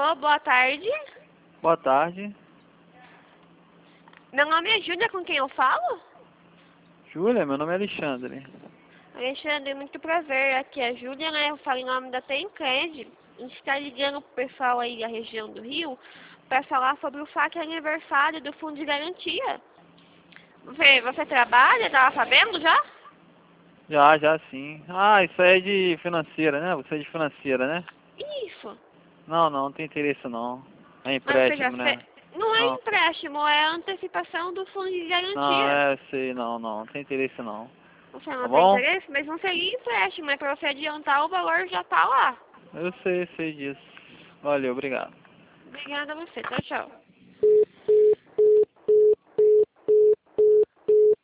Alô, boa tarde. Boa tarde. Meu nome é Júlia, com quem eu falo? Júlia, meu nome é Alexandre. Alexandre, muito prazer. Aqui é a Júlia, né? Eu falo em nome da Tencred. A gente está ligando pro pessoal aí da região do Rio para falar sobre o FAQ aniversário do Fundo de Garantia. Você trabalha? Tava sabendo já? Já sim. Ah, isso aí é de financeira, né? Você é de financeira, né? Isso. Não tem interesse não. É Mas você já empréstimo, fez... né? Não é Não, empréstimo, é antecipação do Fundo de não, Garantia. sei, não tem interesse não. Você Tá não tem bom? interesse? Mas não seria empréstimo, é para você adiantar o valor já tá lá. Eu sei disso. Valeu, obrigado. Obrigada a você. Tchau, tchau.